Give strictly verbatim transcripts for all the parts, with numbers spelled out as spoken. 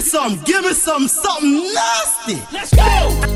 some, give me some, something nasty. Let's go.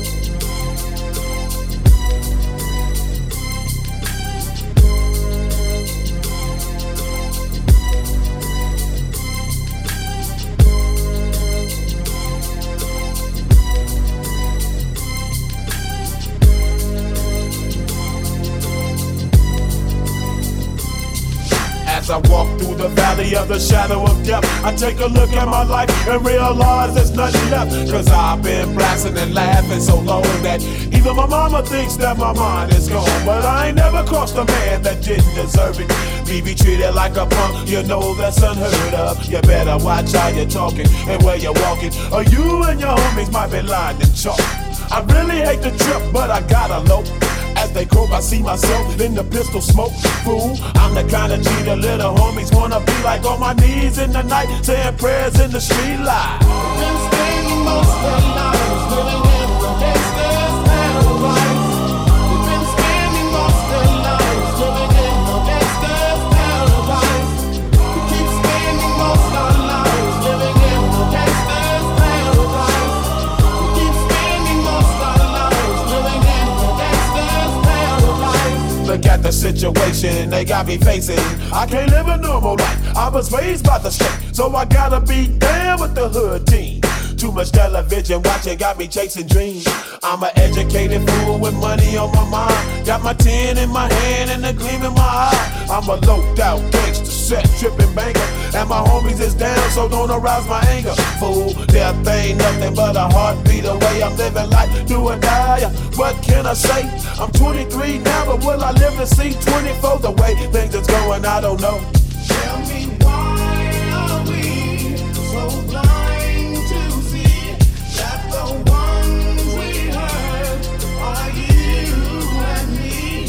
As I walk through the valley of the shadow of death, I take a look at my life and realize there's nothing left. Cause I've been blasting and laughing so long that even my mama thinks that my mind is gone. But I ain't never crossed a man that didn't deserve it. Me be treated like a punk, you know that's unheard of. You better watch how you're talking and where you're walking, or you and your homies might be lined in chalk. I really hate the trip, but I gotta low. As they croak, I see myself in the pistol smoke. Fool, I'm the kind of G the little homies wanna be like, on my knees in the night, saying prayers in the street light. Been spending most of their lives living in the gangster's paradise. We've been spending most of their lives living in the gangster's paradise. We keep spending most of our lives living in the gangster's paradise. We keep spending most of our lives living in the gangster's paradise. Look at the situation they got me facing. I can't live a normal life. I was raised by the state, so I gotta be down with the hood team. Too much television watching got me chasing dreams. I'm an educated fool with money on my mind. Got my tin in my hand and a gleam in my eye. I'm a loped out gangster, set tripping banker, and my homies is down, so don't arouse my anger. Fool, death ain't nothing but a heartbeat away. I'm living life, do or die. What can I say? I'm twenty-three now, but will I live to see twenty-four? The way things is going, I don't know. Tell me why are we so blind to see that the ones we hurt are you and me?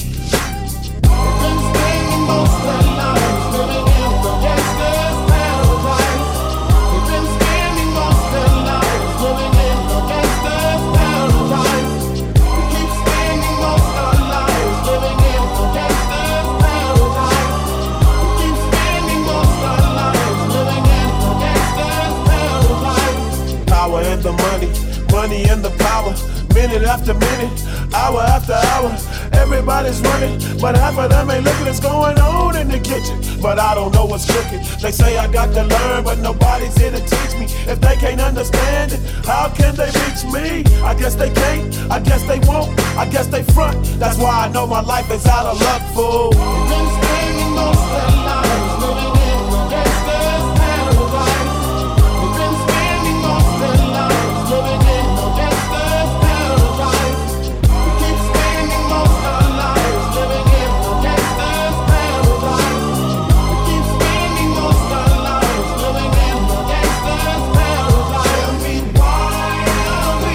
We've been spending most of our lives living in the gangster's paradise. We've been spending most of our lives living in the gangster's paradise. We keep spending most of our lives living in the gangster's paradise. We keep spending most of our lives living in the gangster's paradise. Power and the money, money and the power. Minute after minute, hour after hour, everybody's running, but half of them ain't looking what's going on in the kitchen. But I don't know what's cooking. They say I got to learn, but nobody's here to teach me. If they can't understand it, how can they reach me? I guess they can't, I guess they won't, I guess they front. That's why I know my life is out of luck, fool. We've been spending most of our lives living in the gangster's paradise. We've been spending most of our lives living in the gangster's paradise. We keep spending most of our lives living in the gangster's paradise. We keep spending most of our lives living in the gangster's paradise. Tell me why are we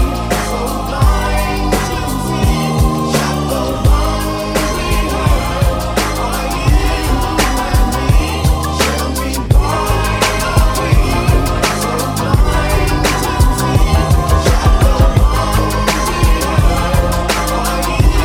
so blind to see that the ones we hurt are you and me? Tell me why are we so blind to see that the ones we hurt are you and me?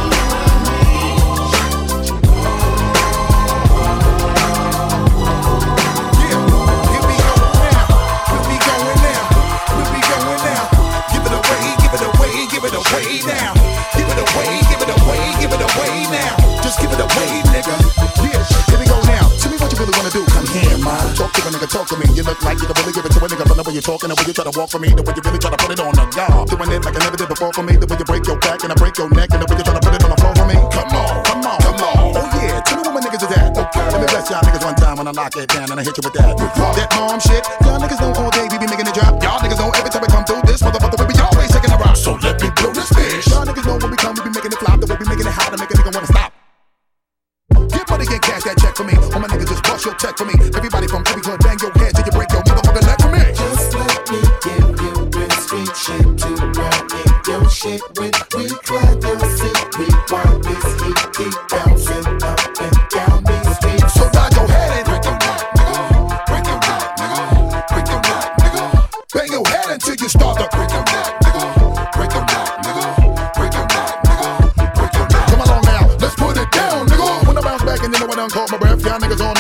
Yeah, here we go now. Here we going now. Here we going now. Give it away, give it away, give it away now. Give it away, give it away, give it away now. Just give it away, nigga. Yeah, here we go now. Tell me what you really wanna do. Come here, ma. Talk to a nigga, talk to me. You look like you can really give it to a nigga from the way you're talking, the way you try to walk for me, the way you really try to put it on the guard. Doing it like I never did before for me, the way you break your back and I break your neck, and the way you try to put it on the floor for me. Come on, come on, come on. Oh yeah, tell me where my niggas is at. Okay, let me bless y'all niggas one time when I lock it down and I hit you with that. That mom shit. Y'all niggas know all day we be making it drop. Y'all niggas know every time we come through this motherfucker we be always taking a rock. So let me blow this bitch. Y'all niggas know when we come we be making it flop, the way we making it hot to make a nigga wanna stop. Get money and cash that check for me. All my niggas just bust your check for me. Everybody from every club bang your head till you break your motherfucking leg for me. Just let me give you real street shit to run in your shit with. We glad you'll see we want this heat keep bouncing up and down these streets. So nod your head and break your neck, nigga. Break your neck, nigga. Break your neck, nigga. Bang your head until you start to break your neck, nigga. Break your neck, nigga. Break your neck, nigga. Break your neck. Come along now, let's put it down, nigga. When I bounce back and you know I done caught my breath, y'all niggas all know how we do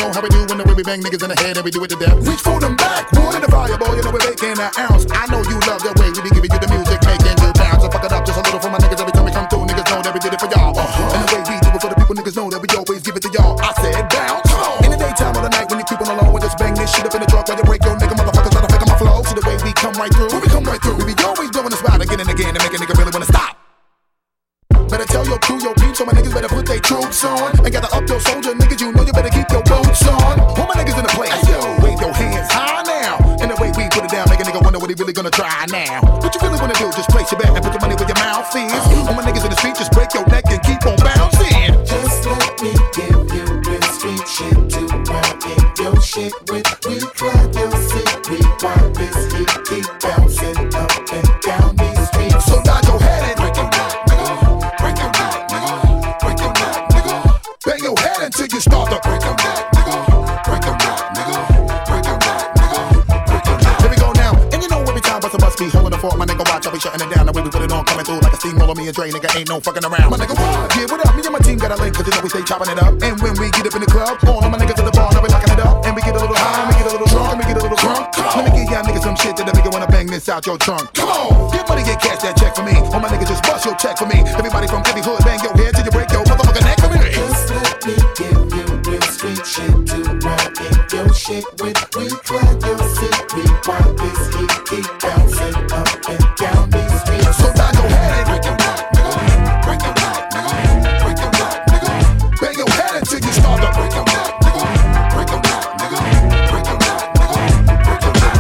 and the way we bang niggas in the head and we do it to death. Reach for them back, wood in the fire, boy, you know we're making an ounce. I know you love the way we be giving you the music, making you bounce. So fuck it up just a little for my niggas every time we come through. Niggas know that we did it for y'all. Uh-huh. And the way we do it for the people, niggas know that we always give it to y'all. I said bounce. In the daytime or the night when you creeping along, we just bang this shit up in the truck while you break your nigga motherfuckers try to fake my flow. See the way we come right through, when we come right through, we be always blowing the spot again and again to make a nigga really wanna stop. Better tell your crew, your peeps, so my niggas better put their troops on. And gather up your soldier niggas, you know you better keep your boots on. All my niggas in the place, yo, wave your hands high now. And the way we put it down, make a nigga wonder what he really gonna try now. What you really wanna do, just place your bet and put your money where your mouth is. All my niggas in the street, just break your neck and keep on bouncing. Just let me give you real street shit to ride in your shit with. We clap your seat, we want this heat, keep bouncing up and down these streets. So nod your head and break your neck, nigga. Break your neck, nigga. Break your neck, nigga. bang your head until you start to Break your neck, nigga. Break your neck, nigga. Break your neck, nigga. Break your neck. Here we go now, and you know every time bust a must be holding the fort, my nigga watch, I'll be shutting it down. The way we put it on, coming through like a steamroller, me and Dre, nigga ain't no fucking around. My nigga, what? Yeah, what up? Me and my team got a link, cause you know we stay chopping it up. And when we get up in the club, all of my niggas at the bar, now we locking it up. And we get a little high, and we get a little drunk, and we get a little drunk. Let me give y'all niggas some shit that make you wanna bang this out your trunk. Come on, get money, get cash, that check for me. All my niggas just bust your check for me. Everybody from every hood, bang your head till you break your motherfucking neck for me. Just let me give you real street shit to ride in your shit with. We clap your seat, we want this heat, keep bouncing up and down these streets. So nod your head and Break your neck, nigga. Break your neck, nigga. Break your neck, nigga. bang your head until you start to Break your neck, nigga. Break your neck, nigga. Break your neck, nigga. Break your neck.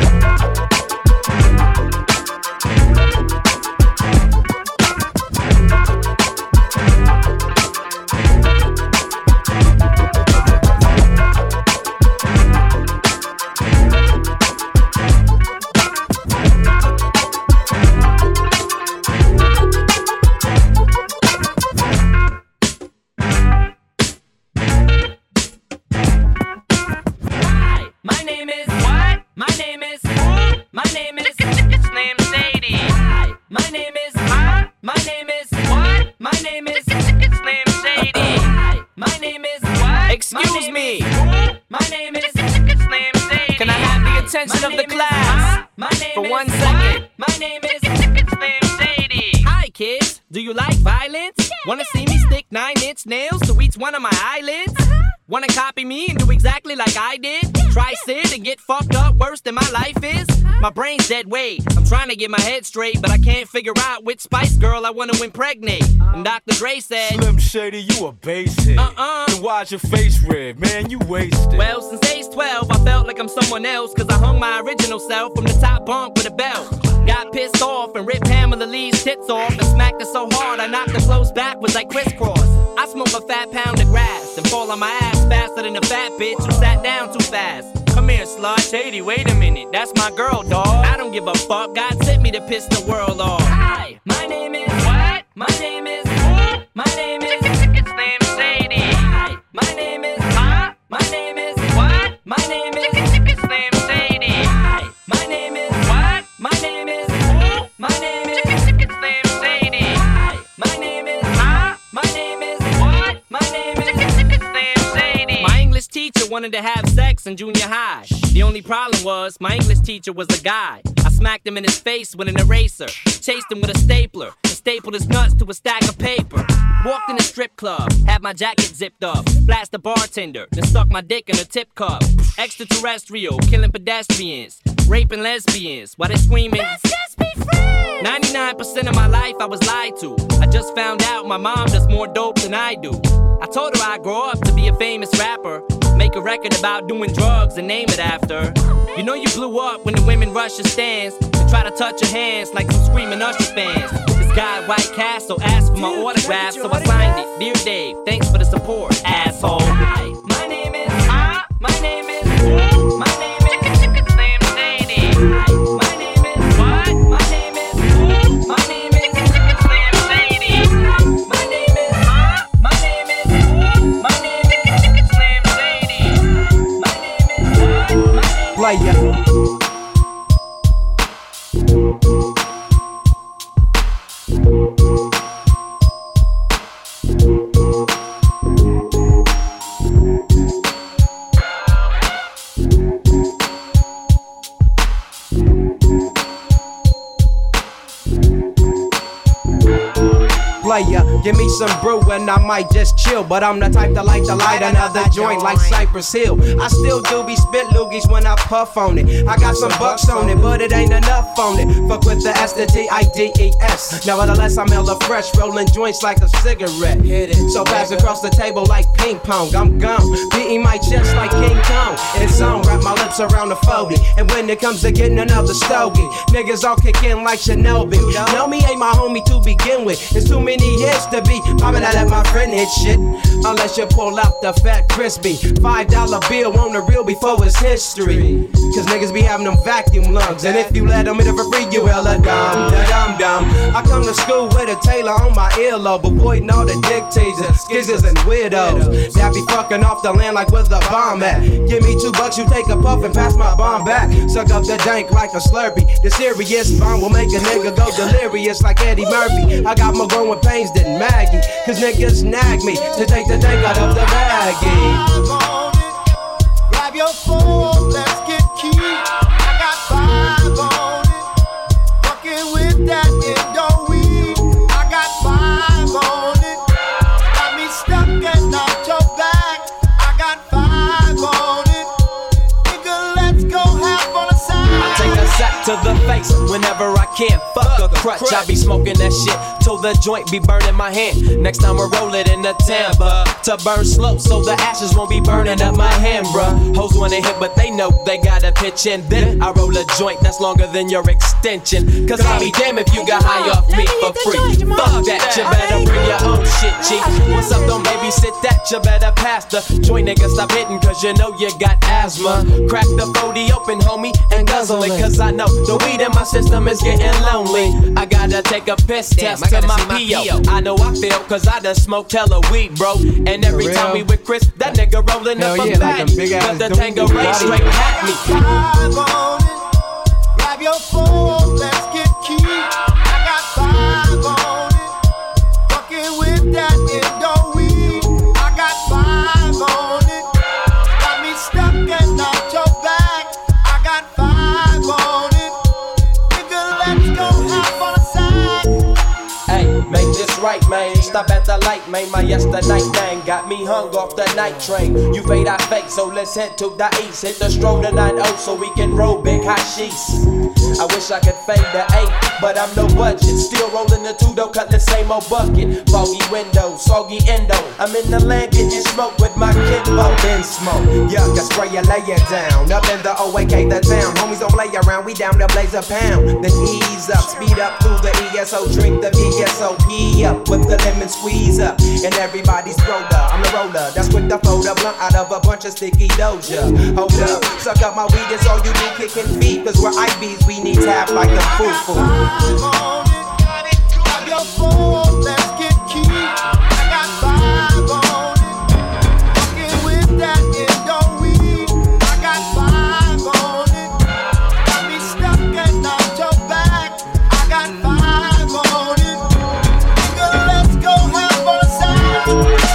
Hi, my name is what? My name is who? My name is it's named Sadie. Hi, my name is huh? My name is what? My name is it's named Sadie. Hi, my name is what? Excuse me. My name is it's named Sadie. Can I have the attention of the class for one second? My name is it's named Sadie. Hi kids, do you like violence? Wanna see me stick nine-inch nails to each one of my eyelids? Wanna copy me and do exactly like I did? Try sit and get fucked up worse than my life is? My brain's dead weight. I'm trying to get my head straight, but I can't figure out which Spice Girl I wanna impregnate. And Doctor Dre said, Slim Shady, you a basic. Uh-uh. Then why's your face red, man? You wasted. well, since age twelve, I felt like I'm someone else, cause I hung my original self from the top bunk with a belt. Got pissed off and ripped Pamela Lee's tits off and smacked her so hard I knocked her clothes backwards like crisscross. I smoke a fat pound of grass and fall on my ass faster than a fat bitch who sat down too fast. Come here, slut. Shady, wait a minute. That's my girl, dawg. I don't give a fuck. God sent me to piss the world off. Hi, my name is what? My name is who? My name is it's named Sadie. Hi, my name is huh? My name is what? My name is it's named Sadie. Hi, my name is what? My name is who? My name is it's named Sadie. Hi, my name is huh? My name is what? My name is it's named Sadie. My English teacher wanted to have sex in junior high. The only problem was my English teacher was a guy. I smacked him in his face with an eraser, chased him with a stapler, and stapled his nuts to a stack of paper. Walked in a strip club, had my jacket zipped up, flashed the bartender, then stuck my dick in a tip cup. Extraterrestrial, killing pedestrians, raping lesbians, while they screaming, let's just be friends. ninety-nine percent of my life I was lied to. I just found out my mom does more dope than I do. I told her I'd grow up to be a famous rapper, make a record about doing drugs and name it after. You know you blew up when the women rush your stands and try to touch your hands like some screaming Usher fans. This guy at White Castle asked for my autograph, so I signed it. Dear Dave, thanks for the support, asshole. Hi, my name is huh? My name is who? My name is it's named Sadie. Hi, my name is what? My name is who? My name is it's named Sadie. Hi, my name is huh? My name is who? My name is it's named Sadie. My name is what? My name is Playa. player. Give me some brew and I might just chill. But I'm the type that like to light another joint like Cypress Hill. I still do be spit loogies when I puff on it. I got some bucks on it, but it ain't enough on it. Fuck with the S, the T, I, D, E, S. Nevertheless, I'm hella fresh, rolling joints like a cigarette. Hit it. So pass across the table like ping pong. I'm gone, beating my chest like King Kong. It's on, wrap my lips around the forty. And when it comes to getting another stogie, niggas all kick in like Shinobi. Know me ain't my homie to begin with. It's too many years to be poppin'. I let my friend hit shit. Unless you pull out the fat crispy five dollar bill on the real before it's history. Cause niggas be having them vacuum lungs. And if you let them hit it for free, you hella dumb, da dum dum. I come to school with a tailor on my earlobe, avoiding all the dictators, skizzers and weirdos that be fucking off the land like where the bomb at. Give me two bucks, you take a puff and pass my bomb back. Suck up the dank like a Slurpee. The serious bomb will make a nigga go delirious like Eddie Murphy. I got more growing pains than Maggie, cause niggas nag me to take the dank out of the baggie. Grab your phone, let's get key. I got five on it. Fucking with that Indo weed. I got five on it. Got me stuck and out your back. I got five on it. Nigga, let's go have on the side. I take a sack to the face whenever I can. Fuck a crutch, I be smoking that shit till the joint be burning my hand. Next time we roll it in the timber to burn slow, so the ashes won't be burning up my hand, bruh. Hoes wanna hit, but they know they gotta pitch in. Then I roll a joint that's longer than your extension. Cause I'll be damn if you got high off me for free. Fuck that, you better bring your own shit, chief. What's up, don't babysit that, you better pass the joint, nigga. Stop hitting, cause you know you got asthma. Crack the forty open, homie, and guzzle it, cause I know the weed in my system is getting lonely. I gotta take a piss Damn, test I to my my P O. I know I feel, cause I done smoked hella weed, bro. And every time we with Chris, that nigga rolling up a yeah, bag. like Cause the Tango Ray straight had me. Five on it. Grab your phone, let's get key. I got five on it. Fucking with that Indo weed. I got five on it. Got me stuck and out your back. I got five on it. Nigga, let's go have on the side. Hey, make this right, man. Stop at the light, man. My yesterday thing got me hung off the night train. You fade, I fake, so let's head to the east. Hit the stroll to nine oh so we can roll big hot sheets. I wish I could fade the eight, but I'm no budget. Still rolling the two, though, cut the same old bucket. Foggy window, soggy endo. I'm in the land getting smoke with my kidbo. Been smoke, yuck, I spray you, lay it down. Up in the O A K, the town. Homies don't play around, we down to blaze a pound. Then ease up, speed up through the E S O. Drink the V S O P up with the lemon squeeze up. And everybody's roller, I'm the roller. That's quick to fold a blunt out of a bunch of sticky doja. Hold up, suck up my weed, it's all you do, kicking feet. Cause we're I Bs, we need tap like a foo-foo. Grab your phone, let's get key. I got five on it. Fucking with that Indo weed. I got five on it. Got me stuck and out your back. I got five on it. Nigga, let's go have on the side.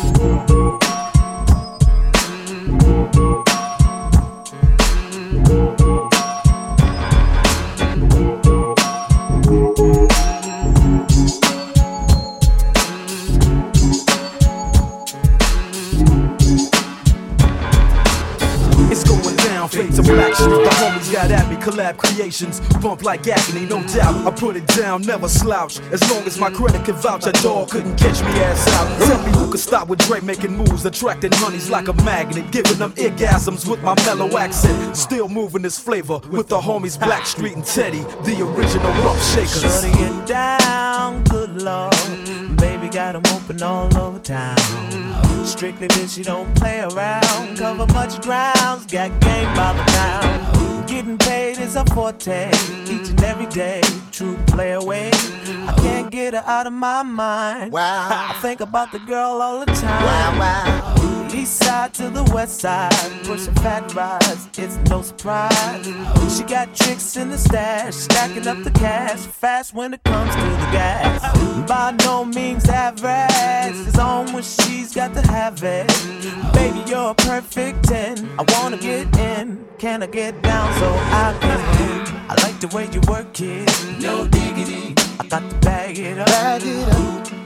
Fade to Black Street, the homies got at me, collab creations, bump like agony, no doubt. I put it down, never slouch. As long as my credit can vouch, a dog couldn't catch me ass out. Tell me who could stop with Dre making moves, attracting honeys like a magnet, giving them orgasms with my mellow accent. Still moving this flavor with the homies Black Street and Teddy, the original rough shakers. Shutting it down, good lord. Baby got 'em open all over town. Strictly bitch, you don't play around. Cover much grounds, got game by the town. Getting paid is a forte, each and every day. True play away. I can't get her out of my mind. Wow. I think about the girl all the time. Wow, wow. East side to the west side, pushing fat rides, it's no surprise. She got tricks in the stash, stacking up the cash, fast when it comes to the gas. By no means average, it's on when she's got to have it. Baby, you're a perfect ten, I wanna get in, can I get down so I can win? I like the way you work it, no diggity, I got to bag it up. Bag it up.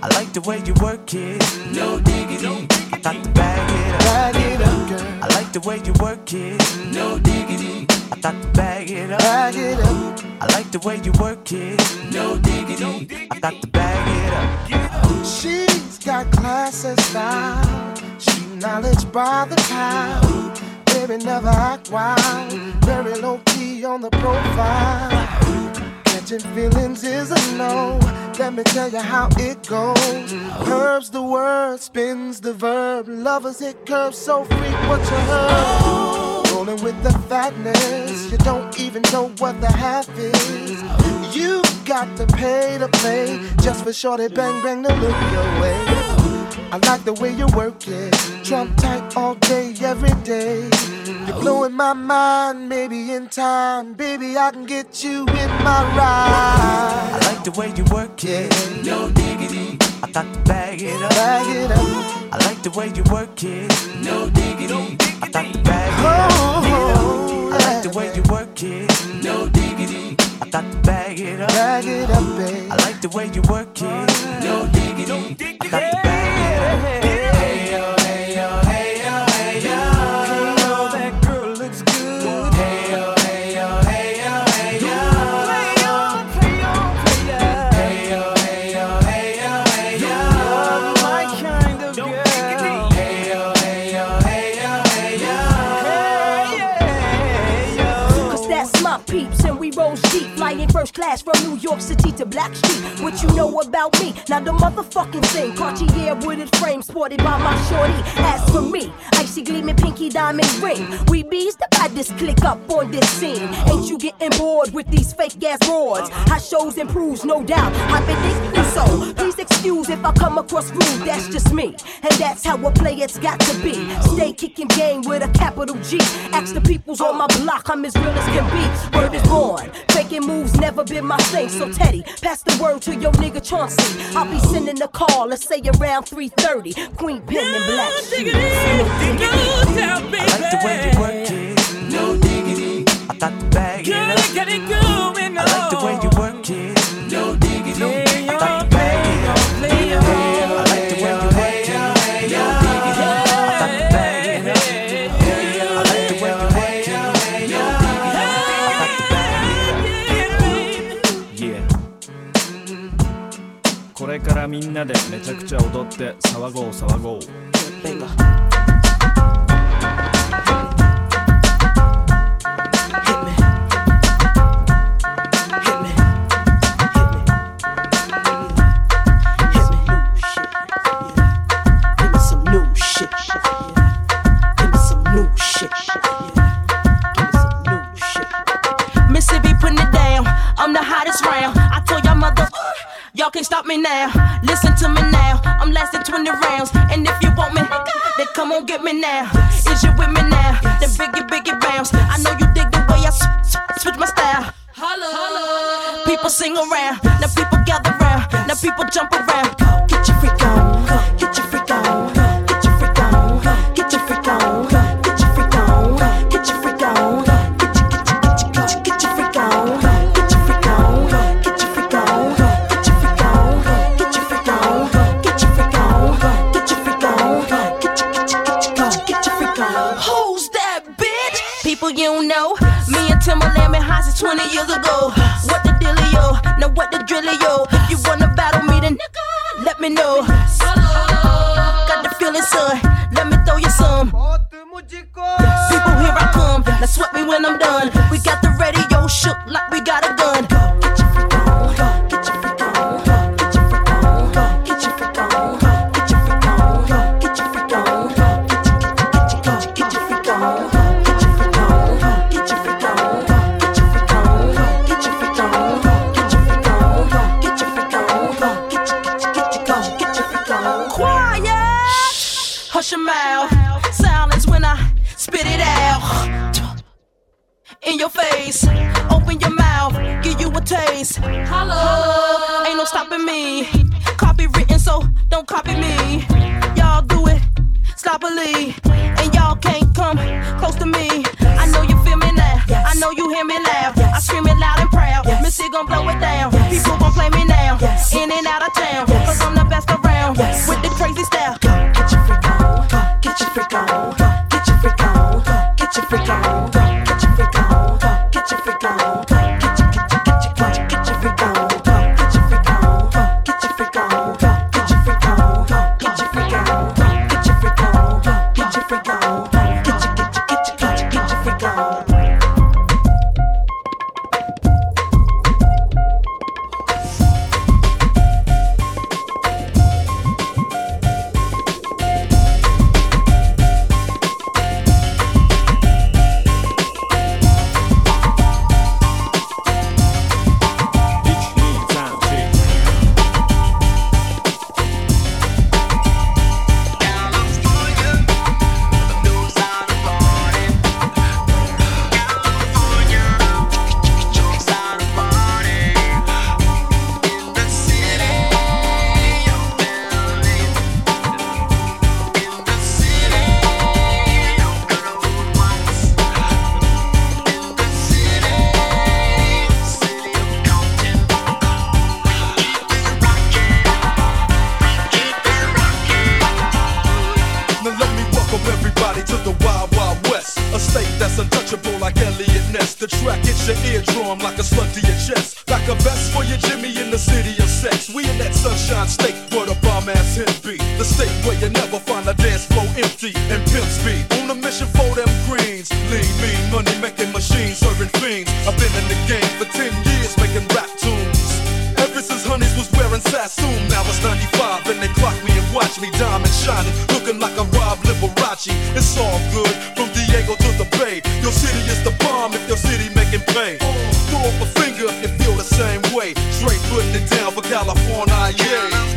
I like the way you work it. No diggity. I got to bag it up. Bag it up, girl. I like the way you work it. No diggity. I got to bag it up. Bag it up. I like the way you work it. No diggity. I got to bag it up. She's got class and style. She knowledge by the time. Baby never act wild. Very low key on the profile. Catching feelings is a no. Let me tell you how it goes. Curves the word, spins the verb. Lovers hit curves so frequent you heard. Rolling with the fatness. You don't even know what the half is. You got to pay to play just for shorty bang bang to look your way. I like the way you work it. Trump tight all day, every day. You're blowing my mind, maybe in time. Baby, I can get you in my ride. I like the way you work it. No diggity. I got to bag it up. Bag it up. I like the way you work it. No diggity. I got to bag it up. Oh, I like the way you work it. No diggity. I got to bag it up. Bag it up, babe. I like the way you work it. No diggity. I got to bag it up. Hey yo, hey yo, hey yo, hey yo. Hey yo, that girl looks good. Hey yo, hey yo, hey yo, hey yo. Play on, play on, play on. Hey yo, hey yo, hey yo, hey yo. You're my kind of girl. Hey yo, hey yo, hey yo, hey yo. Hey yo. Cause that's my peeps and we roll deep. Flying first class from New York City to Blackstreet. What you know about me? Now the motherfucking thing. Cartier wooded frame sported by my shorty. As for me, icy gleaming pinky diamond ring. We bees the baddest click up on this scene. Ain't you getting bored with these fake ass broads? Hot shows improves, no doubt. I've been thinking so. Please excuse if I come across rude. That's just me, and that's how a player's got to be. Stay kicking game with a capital G. Ask the peoples on my block, I'm as real as can be. Word is born. Faking moves never been my thing. So Teddy, pass the word to your nigga Chauncey. I'll be sending a call, let's say around three thirty. Queen Pen and Black Shoes. I like the way you work it. No diggity. I got to bag it up. I like the way you work it. No diggity. I got to bag it up. I like the way you work it. No diggity. I got to bag it up. I like the way you work it. No diggity. I got to bag it up. Yeah. これからみんなでめちゃくちゃ踊って騒ごう騒ごう。 Y'all can't stop me now, listen to me now. I'm lasting twenty rounds, and if you want me, then come on get me now. Is you with me now? Then biggie, biggie bounce. I know you dig the way I sw- sw- switch my style. Holla. People sing around, now people gather round, now people jump around. Get your freak on, get your freak on, get your freak on, get your freak on, get your freak on, get your freak on, get your get your get your get your freak on, get your freak on, get your freak on. People you know, me and Timberland been high since twenty years ago. What the dealio? Now what the drillio? If you wanna battle me, then let me know. Got the feeling, son. Let me throw you some. People, here I come. Now sweat me when I'm done. We got the radio shook like we got a gun. Get your freak on, get your freak on, get your freak on, get your freak on, get your freak on, get your freak on, get your get your get your freak on. Hush your mouth, silence when I spit it out. In your face, open your mouth, give you a taste. Hello, ain't no stopping me. Copywritten, so don't copy me. Y'all do it sloppily, and y'all can't come close to me. I know you feel me now, I know you hear me loud. I scream it loud and proud, Missy gon' blow it down. People gon' play me now, in and out of town, cause I'm the best of pierce your eardrum like a slug to your chest. Like a vest for your Jimmy in the city of sex. We in that sunshine state where the bomb ass hit be. The state where you never find a dance floor empty and pimp speed. On a mission for them greens. Lean, mean, money making machines, serving fiends. I've been in the game for ten years making rap tunes. Ever since Honeys was wearing Sassoon. Now it's ninety-five and they clock me and watch me diamond shining. Looking like a Rob Liberace. It's all good from Diego to the Bay. Your city is the bomb if your city making pay. Throw up a finger if you feel the same way. Straight putting it down for California, yeah.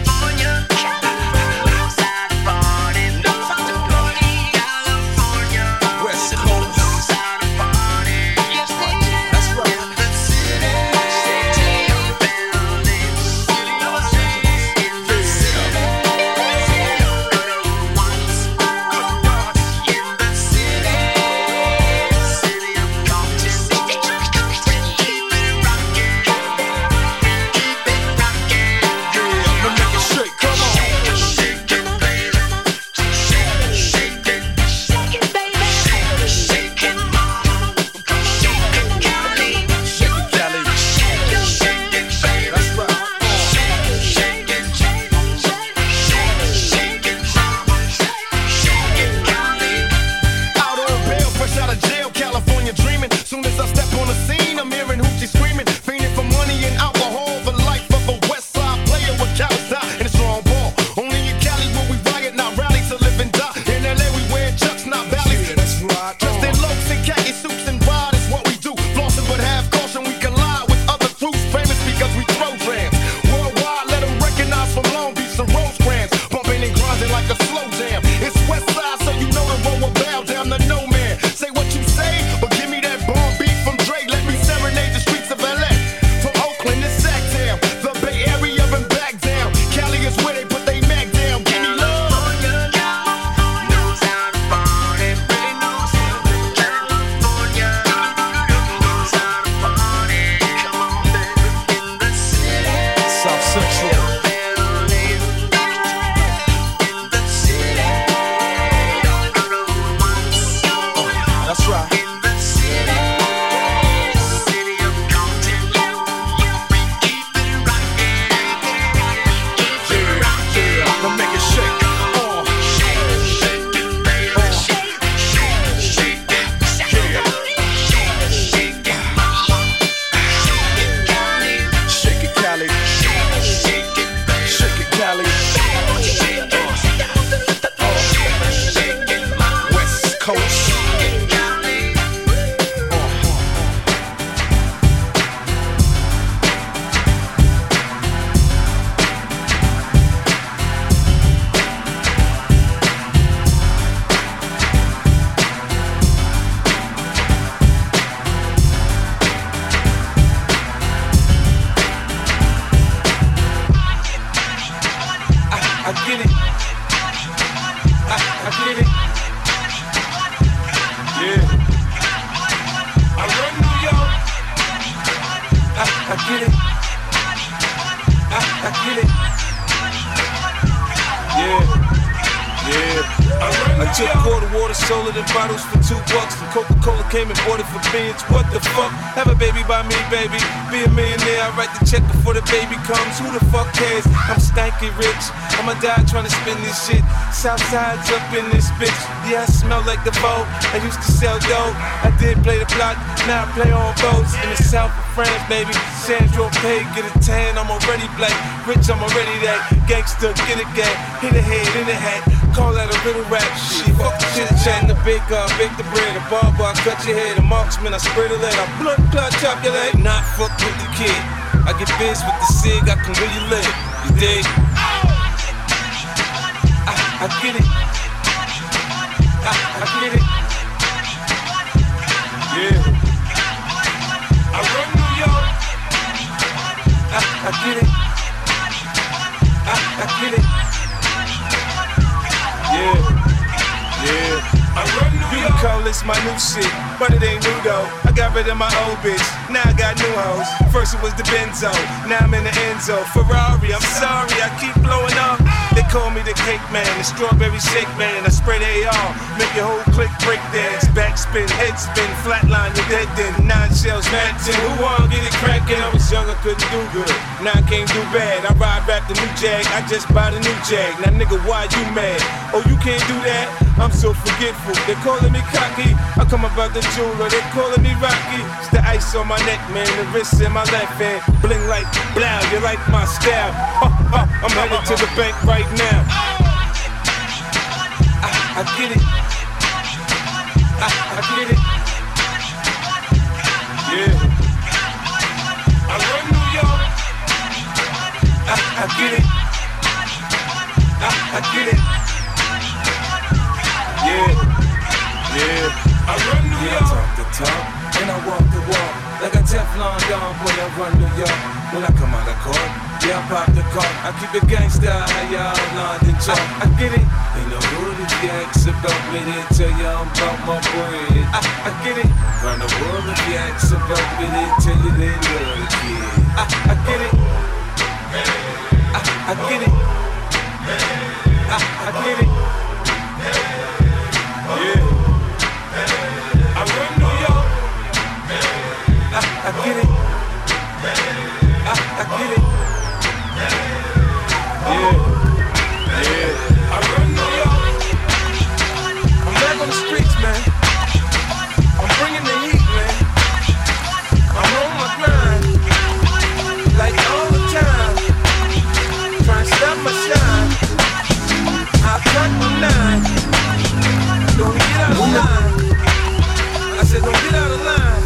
Came and bought it for beans. What the fuck? Have a baby by me, baby. Be a millionaire. I write the check before the baby comes. Who the fuck cares? I'm stanky rich. I'ma die trying to spend this shit. Southside's up in this bitch. Yeah, I smell like the boat. I used to sell dope. I did play the block. Now I play on boats in the south of France, baby. Sandro Pay, get a tan. I'm already black. Rich, I'm already that. Gangster, get a gang. Hit a head in a hat. Call that a little rap shit. Fuck the chit chat and the baker, I bake the bread. A barber, I cut your head. A marksman, I spread a lead. I blood clot, chop your leg. Not fuck with the kid. I get biz with the cig, I can really live. You dig? I, I get it. I, I get it. Yeah. I run New York. I, I get it. I, I get it. Yeah, yeah. I run New York. You can call this my new shit, but it ain't new though. I got rid of my old bitch, now I got new hoes. First it was the Benzo, now I'm in the Enzo. Ferrari, I'm sorry, I keep blowing up. They call me the cake man, the strawberry shake man. I spray the A R, make your whole clique break dance. Backspin, head spin, flatline, you're dead then. Nine shells, mad ten. Who wanna get it crackin'? I was young, I couldn't do good. Now I can't do bad. I ride back the new Jag, I just bought a new Jag. Now nigga, why you mad? Oh, you can't do that? I'm so forgetful. They calling me cocky. I come about the jeweler, they calling me Rocky. It's the ice on my neck, man, the wrist in my left hand. Bling like blow, you like my style. Uh, uh, I'm headed to the bank right now. I, I get it. I, I get it. Yeah. I run New York. I, I get it. I, I get it. Yeah. Yeah. I run New York. Yeah, I talk the talk and I walk the walk. Like a Teflon Don, boy, I run New York. When I come out of court, yeah, I pop the car. I keep it gangsta, how y'all London talk. I, I get it. Ain't no hood if you ask about me, then tell you I'm about my bread. I, I get it. Run the world if you ask about me, then tell you they love the kid. I, I get it. I, I get it. I, I get it. Yeah. I run New York. I, I get it. I, I get it. Yeah. Yeah. I run New York. I'm back on the streets, man. I'm bringing the heat, man. I'm on my grind. Like all the time. Trying to stop my shine. I'll cut my nine. Don't get out of line. I said don't get out of line.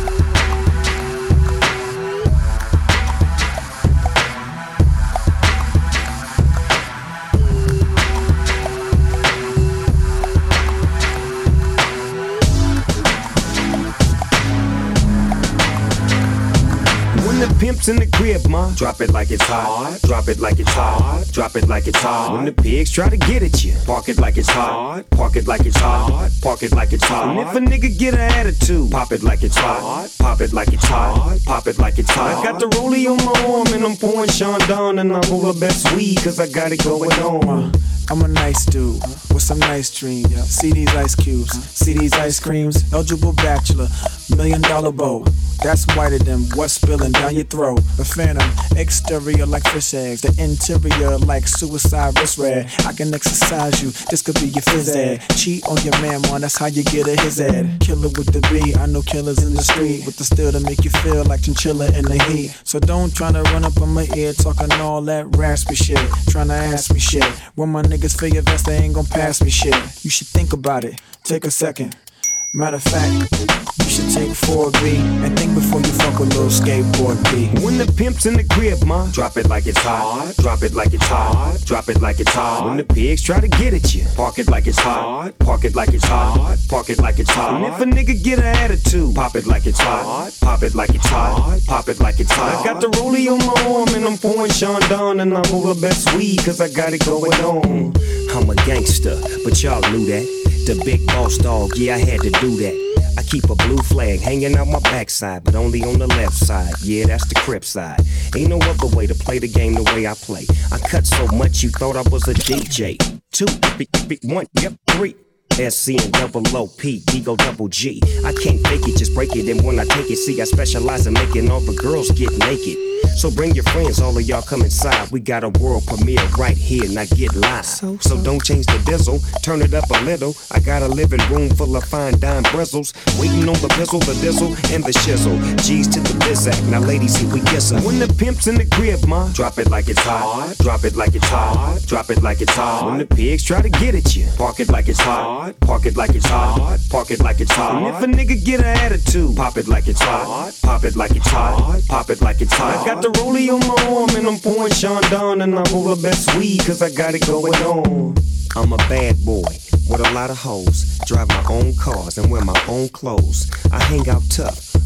Pimps in the crib, ma. Drop it like it's hot. Drop it like it's hot. Drop it like it's hot. When the pigs try to get at you, park it like it's hot. Park it like it's hot. Park it like it's hot. And if a nigga get an attitude, pop it like it's hot. Pop it like it's hot. Pop it like it's hot. I got the rollie on my arm and I'm pouring Chandon and I'm all the best weed cause I got it going on. I'm a nice dude with some nice dreams. See these ice cubes, see these ice creams. Eligible bachelor, million dollar bow. That's whiter than what's spilling down your throat. The phantom, exterior like fish eggs. The interior like suicide wrist red. I can exercise you, this could be your phys ed. Cheat on your man, man, that's how you get a his ed. Killer with the B, I know killers in the street with the steel to make you feel like chinchilla in the heat. So don't tryna run up on my ear talking all that raspy shit. Tryna ask me shit. When my niggas feel your vest, they ain't gon' pass me shit. You should think about it, take a second. Matter of fact, you should take four B and think before you fuck with little skateboard B. When the pimp's in the crib, ma, drop it like it's hot. Drop it like it's hot. Drop it like it's hot. When the pigs try to get at you, park it like it's hot. Park it like it's hot. Park it like it's hot. And if a nigga get an attitude, pop it like it's hot. Pop it like it's hot. Pop it like it's hot. I got the rollie on my arm and I'm pouring Chandon and I'm all the best weed cause I got it going on. I'm a gangster, but y'all knew that. The big boss dog, yeah, I had to do that. I keep a blue flag hanging out my backside, but only on the left side. Yeah, that's the Crip side. Ain't no other way to play the game the way I play. I cut so much you thought I was a D J. Two, one, yep, three. S C and double O P, D go double G. I can't fake it, just break it. And when I take it, see, I specialize in making all the girls get naked. So bring your friends, all of y'all come inside. We got a world premiere right here, now get live. So, so. so don't change the diesel, turn it up a little. I got a living room full of fine dime bristles. Waiting on the bizzle, the dizzle, and the shizzle. G's to the bizac, now ladies, here we kiss her. When the pimp's in the crib, ma, drop it like it's hot. Drop it like it's hot. Drop it like it's hot. When the pigs try to get at you, park it like it's hot. Park it like it's hot. Park it like it's hot. And if a nigga get an attitude, pop it like it's hot. Pop it like it's hot. Pop it like it's hot. I got the rollie on my arm and I'm pouring Chandon and I'm all the best weed cause I got it going on. I'm a bad boy with a lot of hoes, drive my own cars and wear my own clothes. I hang out tough,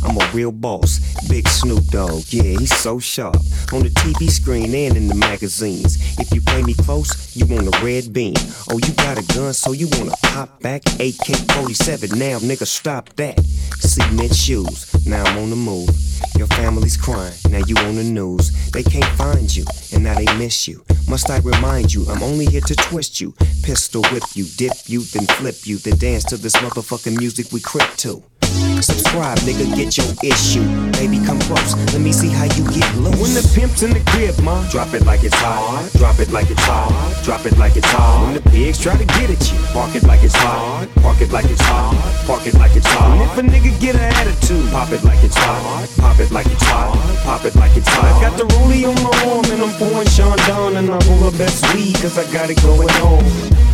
I'm a real boss. Big Snoop Dogg, yeah, he's so sharp. On the T V screen and in the magazines. If you play me close, you want a red beam. Oh, you got a gun, so you wanna pop back? A K forty-seven, now nigga, stop that. Cement shoes, now I'm on the move. Your family's crying, now you on the news. They can't find you, and now they miss you. Must I remind you, I'm only here to twist you. Pistol whip you, dip you, then flip you. Then dance to this motherfucking music we crip to. Subscribe, nigga, get your issue. Baby, come close, let me see how you get loose. When the pimp's in the crib, ma, drop it like it's hot. Drop it like it's hot. Drop it like it's hot. When the pigs try to get at you, park it like it's hot. Park it like it's hot. Park it like it's hot. And if a nigga get an attitude, pop it like it's hot. Pop it like it's hot. Pop it like it's hot. I got the rollie on my arm and I'm pouring Sean down and I'm all the best weed cause I got it going on.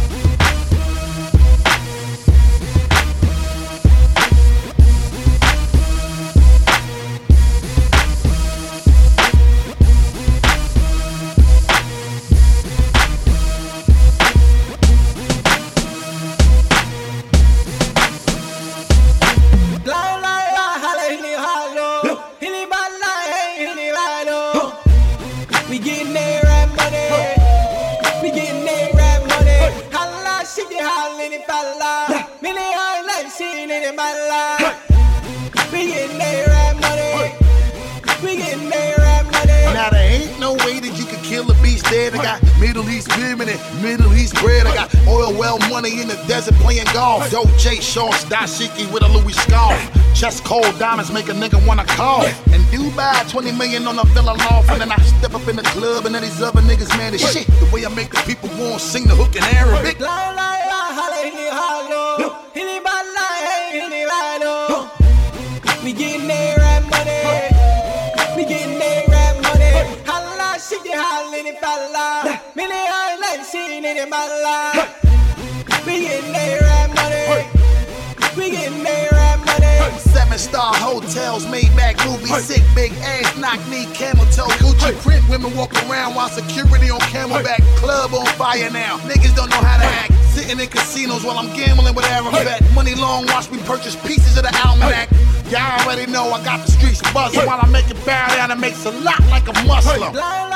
Now there ain't no way that you can kill a beast dead. I got Middle East women and Middle East bread. I got oil well money in the desert playing golf. Dolce shorts, dashiki with a Louis scarf. Chest cold diamonds make a nigga wanna cough. And Dubai, twenty million on a villa loft. And then I step up in the club and then these other niggas mad as shit. The way I make the people want to sing the hook in Arabic. We getting there rap money. We getting there rap money. Holla, shit, you hollin' it, falla. Many islands seen it in my life. We getting there rap money. We getting there rap money. Seven star hotels, Maybach movie, sick big ass, knock knee, camel toe, Gucci print. Women walk around while security on camelback. Club on fire now. Niggas don't know how to act. Sitting in casinos while I'm gambling with Arafat. Money long, watch me purchase pieces of the almanac. Y'all already know I got the streets buzzing. While I make it bow down, it makes a lot like a Muslim.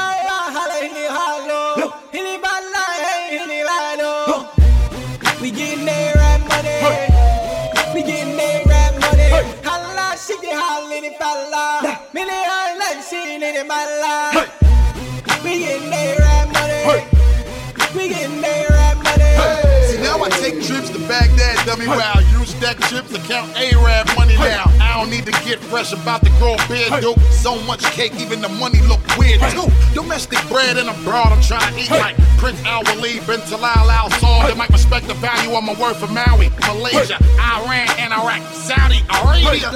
We getting there rap money. We getting there rap money. Holla, shit, you hollin' it, falla. Many islands seen it in my life. We getting there rap money. We getting there rap money. See, now I take trips to Baghdad, dummy wow. Use that chips to count A-Rab money now. I don't need to get fresh about to grow a beard, dude. So much cake, even the money look weird, too. Domestic bread and abroad, I'm trying to eat like Prince Al-Waleed, bin Talal Al-Saud. They might respect the value of my word for Maui, Malaysia, Iran, and Iraq, Saudi Arabia.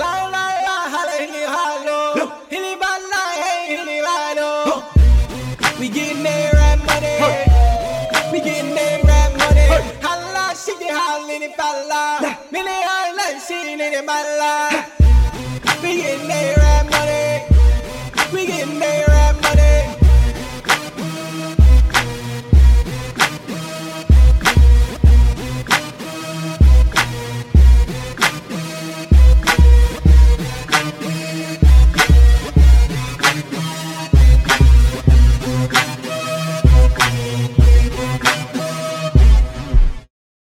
We getting there rap money. We getting there rap money. Holla, shit, you hollin' it, falla. Many islands seen it in my life. We getting there rap money. We getting there